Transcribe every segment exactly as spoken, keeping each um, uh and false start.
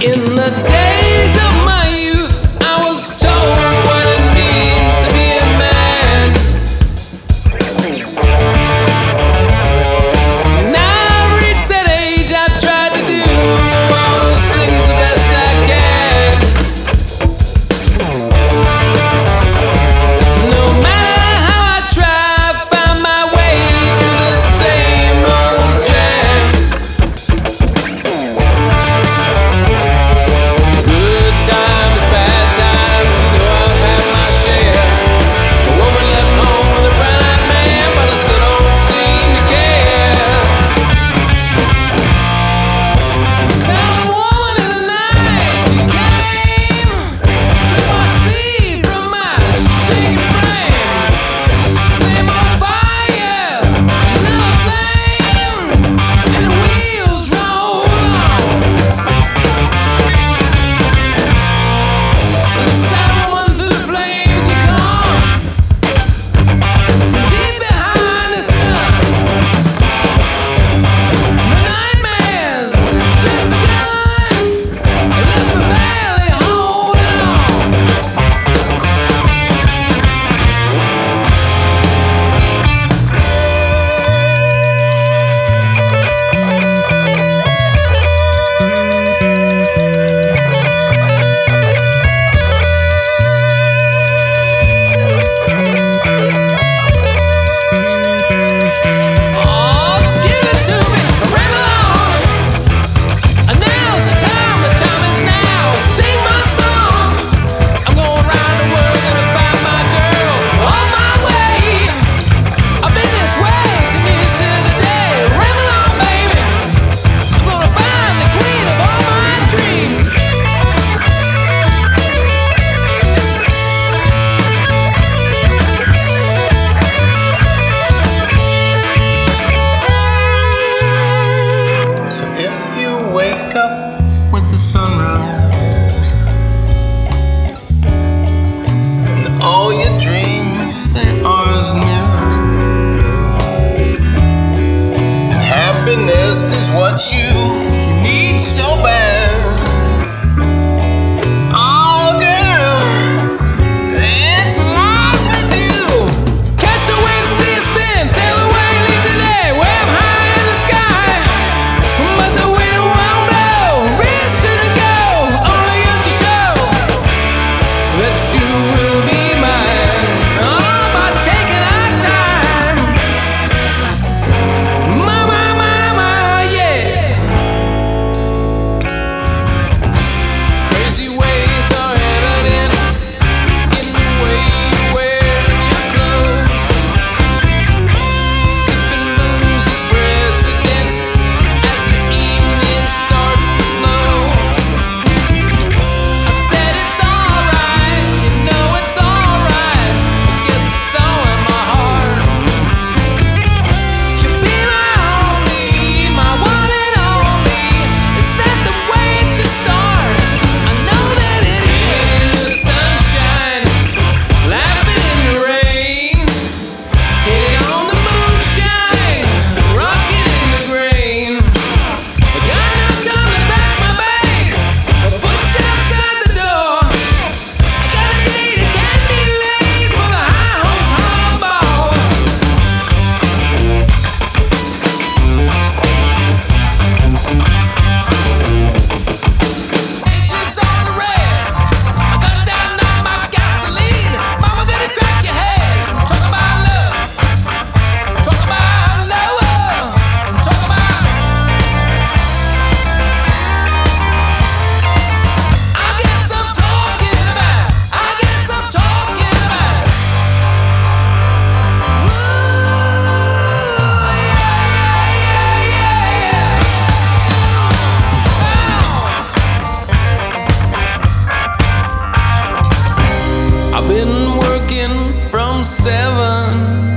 In the days of my youth, I was told what it means to be a man. Now I've reached that age, I've tried to do all those things the best I can. No matter how I try, I find my way through the same old jam. Good times, bad times, you know I've had my share. A woman left home with a brown-eyed man, but I still don't seem to care. Some woman in the night came, took my seed from my shaking frame. Same old fire, another flame, and the wheels roll on. The silent one through the flames you come, from deep behind the sun. My nightmares just begun, and left me barely holding on. Oh, give it to me, ring along. Now's the time, the time is now. Sing my song. I'm gonna ride the world, gonna find my girl on my way. I've been this way till news to the day. Ring along, baby. I'm gonna find the queen of all my dreams. So if you wake up with the sunrise and all your dreams, they are as near, and happiness is what you, you need so bad. Oh girl, it's lost with you. Catch the wind, see it spin, sail away, leave today. Way up high in the sky, but the wind won't blow. Reach to the go, only you to show that you will be mine. Oh, by taking our time. My, my, my, my, yeah. Crazy ways are evident in the way you wear your clothes. Sipping booze is precedent as the evening starts to flow. I said it's alright, you know it's alright. I guess it's so in my heart. You'll be my only, my one and only. Is that the way it should start? I know that it is. In the sunshine, laughing in the rain, hitting on the moonshine, rocking in the grain. I got no time to pack my bags, my foot's outside the door. I got a date at Candy Lane for the high homes hardball. Engines on the red, I got down on my gasoline. Mama gonna crack your head. Talk about love, talk about love, talk about. I guess I'm talking about, I guess I'm talking about. Ooh, yeah, yeah, yeah, yeah. I've been working from seven,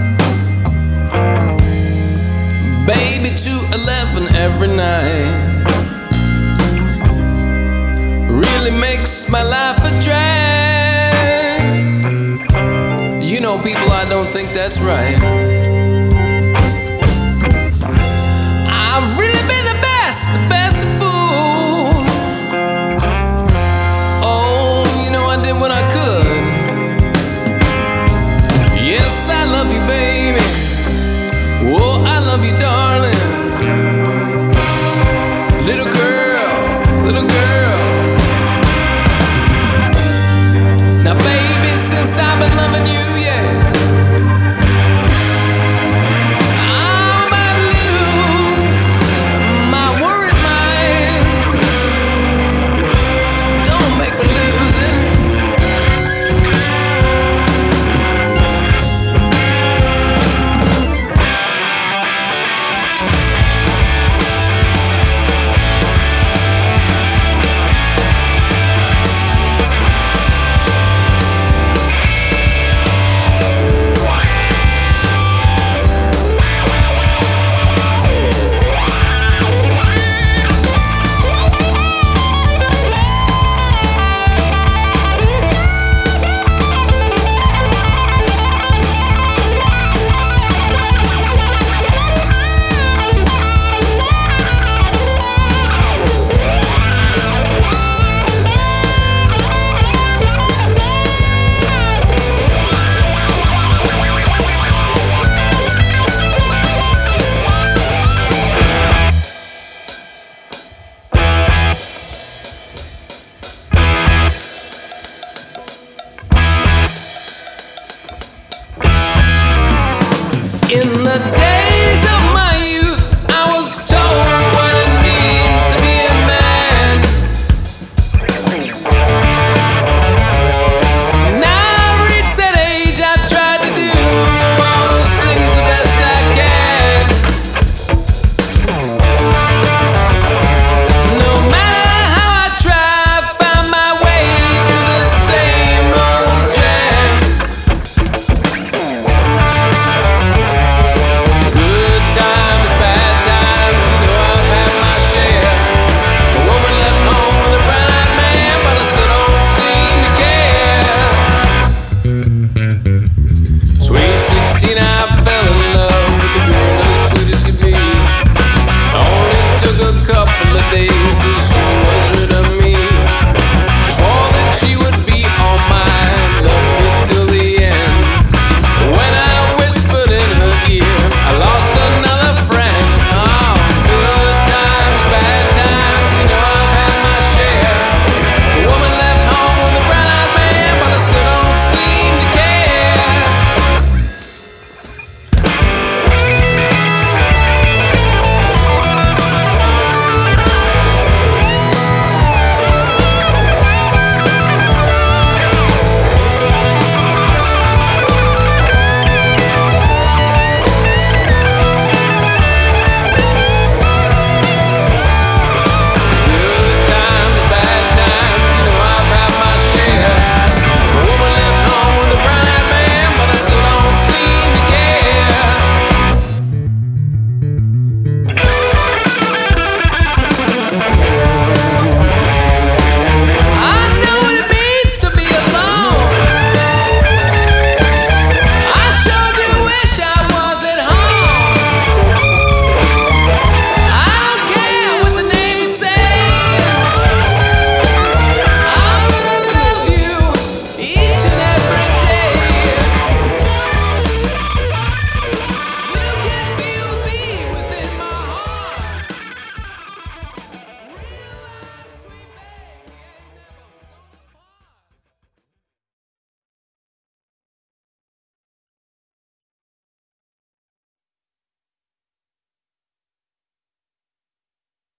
baby, to eleven every night. Really makes my life a drag. You know, people, I don't think that's right. I've really been the best, the best of fools. love you, darling. Little girl, little girl. Now, baby, since I've been loving you, yeah, I'm about to lose my worried mind. Don't make me lose it. In the day